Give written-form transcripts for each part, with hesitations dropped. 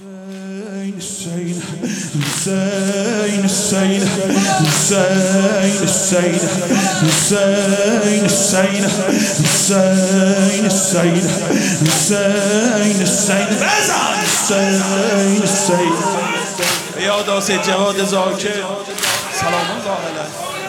یاد آسید جواد زاکر سلامان ظاهره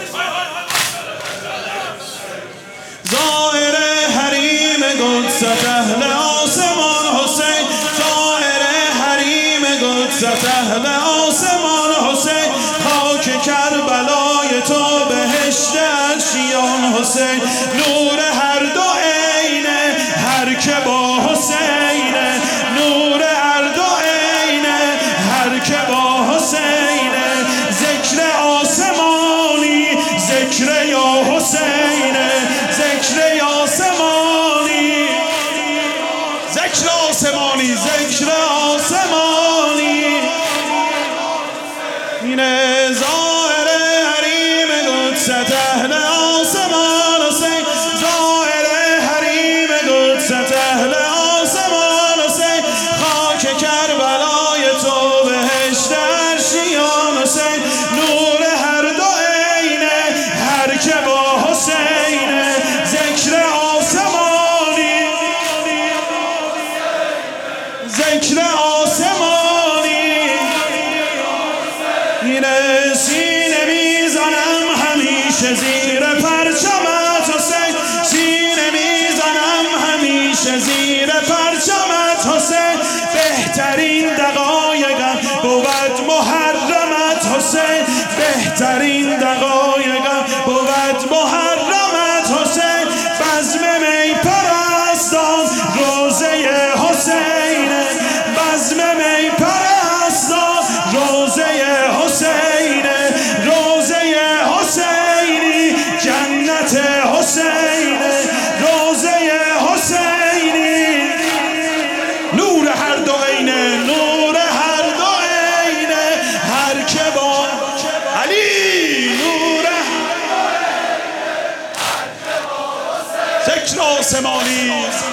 ظاهر حریم قدست اهل آسمان حسین ظاهر حریم قدست اهل آسمان حسین خاک کربلای تو بهشت عرشیان حسین نور هر دو عینه هر که با حسینه نور هر دو عینه هر که با حسینه ذکر آسمانی ذکر یا حسینه ذکر آسمانی ذکر آسمانی ذکر آسمانی اینه ظاهر حریم قدست اهل آسمان حسین ظاهر حریم قدست اهل آسمان حسین خاک کربلای تو بهشت عرشیان حسین نور هر دو عینه هر که با حسینه ذکر آسمانی ذکر آسمانی اینه سینه میزنم همیشه زیر پرچمت حسین سینه میزنم همیشه زیر پرچمت حسین بهترین دقایقم بود محرمت حسین بهترین دقایقم بود محرمت حسین بزم می پرستان روزه حسین بزم می پرستان روزه حسین روزه حسینی جنت حسین روزه حسینی نور هر دو عینه نور هر دو عینه هر که با علی نور ذکر آسمانی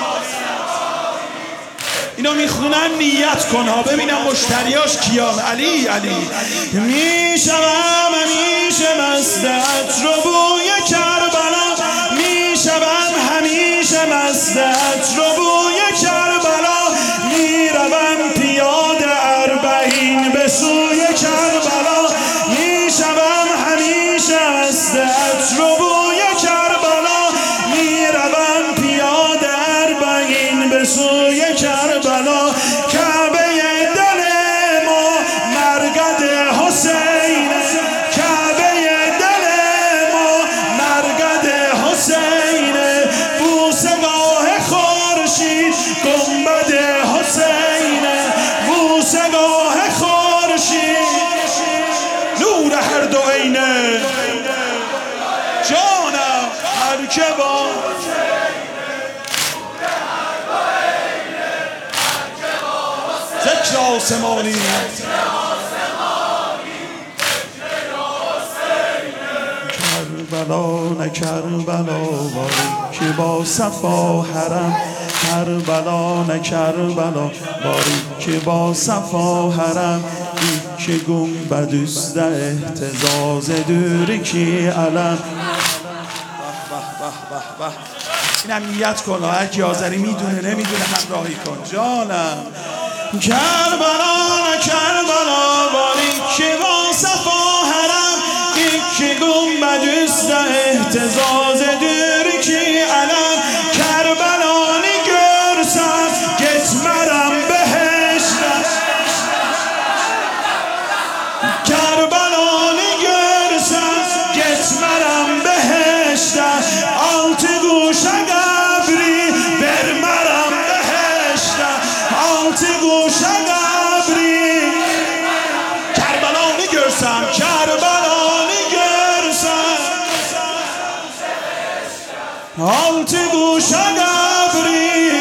اینا میخونن نیت کن ها ببینم مشتریاش کیان علی علی میشوم همیشه مست عطر و بوی کربلا میشوم همیشه مست عطر و بوی کربلا میروم پیاده اربعین به سوی کربلا میشوم همیشه مست عطر و بوی کربلا میروم پیاده اربعین به سوی کربلا کعبه دل ما مرقد حسین کعبه دل ما مرقد حسین بوسگاه خورشید گنبد حسین بوسگاه خورشید نور هر دو عینه جانم هر که با ذکر آسمانی کربلا نه کربلا باری که با صفا حرم کربلا نه کربلا باری که با صفا حرم که گنبد است اهتزاز دوری کی علم اینم نیت کن هر کی آذری میدونه نمیدونه همراهی کن جانم کربلا نه کربلا باری که با صفا حرم که گنبد است اهتزاز دوری کی علم کربلا نگرسم گت مرم بهشت کربلا نگرسم گت مرم بهشت آلت گوش قبری بر مرم بهشت آلت گوش قبری کربلا نگرسم کربلا نگرسم آلت گوش قبری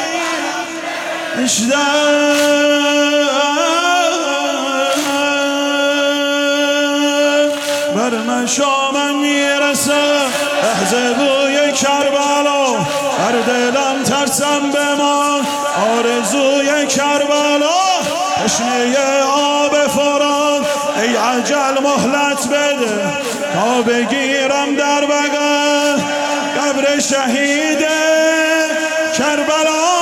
بر من شامم میرسه لحظه بوی کربلا هر دلم ترسم بمان آرزوی کربلا تشنه آب فرات ای عجل مهلت بده تا بگیرم در بغل قبر شهید کربلا